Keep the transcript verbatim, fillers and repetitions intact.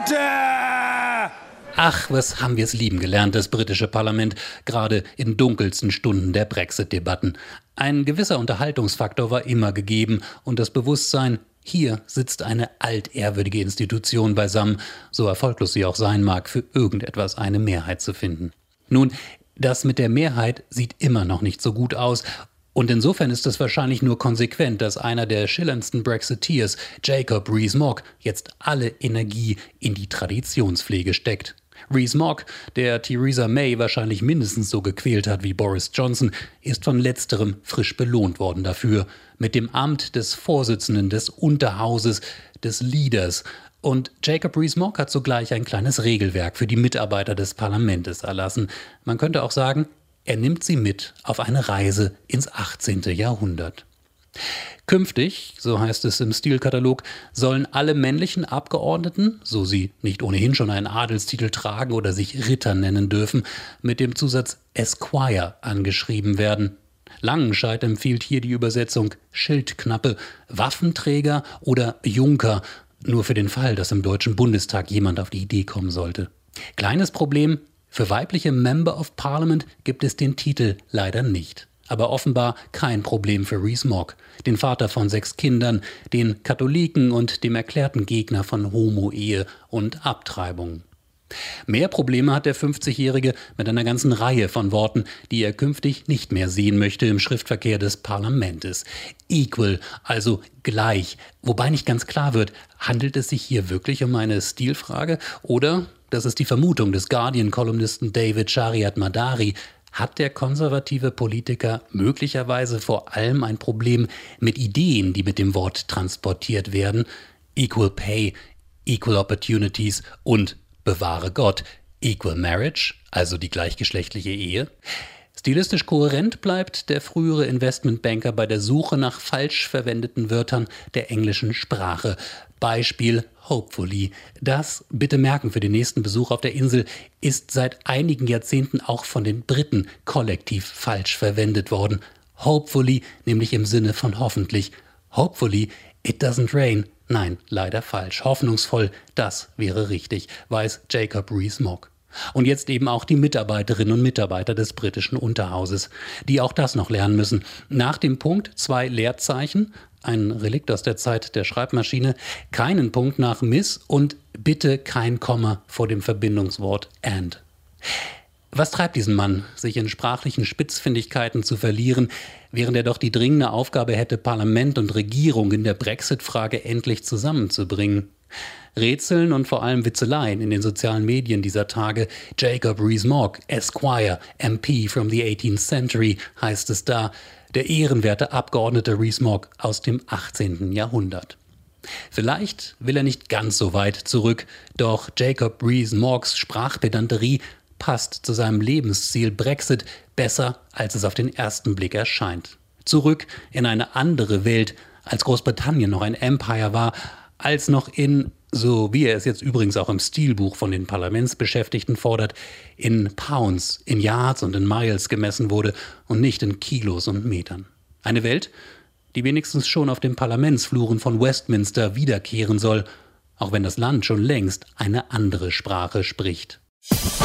Order! Ach, was haben wir es lieben gelernt, das britische Parlament, gerade in dunkelsten Stunden der Brexit-Debatten. Ein gewisser Unterhaltungsfaktor war immer gegeben und das Bewusstsein, hier sitzt eine altehrwürdige Institution beisammen, so erfolglos sie auch sein mag, für irgendetwas eine Mehrheit zu finden. Nun, das mit der Mehrheit sieht immer noch nicht so gut aus. Und insofern ist es wahrscheinlich nur konsequent, dass einer der schillerndsten Brexiteers, Jacob Rees-Mogg, jetzt alle Energie in die Traditionspflege steckt. Rees-Mogg, der Theresa May wahrscheinlich mindestens so gequält hat wie Boris Johnson, ist von letzterem frisch belohnt worden dafür, mit dem Amt des Vorsitzenden des Unterhauses, des Leaders. Und Jacob Rees-Mogg hat sogleich ein kleines Regelwerk für die Mitarbeiter des Parlaments erlassen. Man könnte auch sagen, er nimmt sie mit auf eine Reise ins achtzehnte Jahrhundert. Künftig, so heißt es im Stilkatalog, sollen alle männlichen Abgeordneten, so sie nicht ohnehin schon einen Adelstitel tragen oder sich Ritter nennen dürfen, mit dem Zusatz Esquire angeschrieben werden. Langenscheidt empfiehlt hier die Übersetzung Schildknappe, Waffenträger oder Junker, nur für den Fall, dass im Deutschen Bundestag jemand auf die Idee kommen sollte. Kleines Problem: Für weibliche Member of Parliament gibt es den Titel leider nicht. Aber offenbar kein Problem für Rees-Mogg, den Vater von sechs Kindern, den Katholiken und dem erklärten Gegner von Homo-Ehe und Abtreibung. Mehr Probleme hat der fünfzigjährige mit einer ganzen Reihe von Worten, die er künftig nicht mehr sehen möchte im Schriftverkehr des Parlaments. Equal, also gleich, wobei nicht ganz klar wird, handelt es sich hier wirklich um eine Stilfrage oder, das ist die Vermutung des Guardian-Kolumnisten David Shariat-Madari, hat der konservative Politiker möglicherweise vor allem ein Problem mit Ideen, die mit dem Wort transportiert werden. Equal Pay, Equal Opportunities und, bewahre Gott, Equal Marriage, also die gleichgeschlechtliche Ehe. Stilistisch kohärent bleibt der frühere Investmentbanker bei der Suche nach falsch verwendeten Wörtern der englischen Sprache. Beispiel hopefully. Das, bitte merken für den nächsten Besuch auf der Insel, ist seit einigen Jahrzehnten auch von den Briten kollektiv falsch verwendet worden. Hopefully, nämlich im Sinne von hoffentlich. Hopefully, it doesn't rain. Nein, leider falsch. Hoffnungsvoll, das wäre richtig, weiß Jacob Rees-Mogg. Und jetzt eben auch die Mitarbeiterinnen und Mitarbeiter des britischen Unterhauses, die auch das noch lernen müssen. Nach dem Punkt zwei Leerzeichen, ein Relikt aus der Zeit der Schreibmaschine, keinen Punkt nach Miss und bitte kein Komma vor dem Verbindungswort and. Was treibt diesen Mann, sich in sprachlichen Spitzfindigkeiten zu verlieren, während er doch die dringende Aufgabe hätte, Parlament und Regierung in der Brexit-Frage endlich zusammenzubringen? Rätseln und vor allem Witzeleien in den sozialen Medien dieser Tage. Jacob Rees-Mogg, Esquire, M P from the eighteenth century, heißt es da. Der ehrenwerte Abgeordnete Rees-Mogg aus dem achtzehnten Jahrhundert. Vielleicht will er nicht ganz so weit zurück, doch Jacob Rees-Moggs Sprachpedanterie passt zu seinem Lebensziel Brexit besser, als es auf den ersten Blick erscheint. Zurück in eine andere Welt, als Großbritannien noch ein Empire war, als noch in, so wie er es jetzt übrigens auch im Stilbuch von den Parlamentsbeschäftigten fordert, in Pounds, in Yards und in Miles gemessen wurde und nicht in Kilos und Metern. Eine Welt, die wenigstens schon auf den Parlamentsfluren von Westminster wiederkehren soll, auch wenn das Land schon längst eine andere Sprache spricht.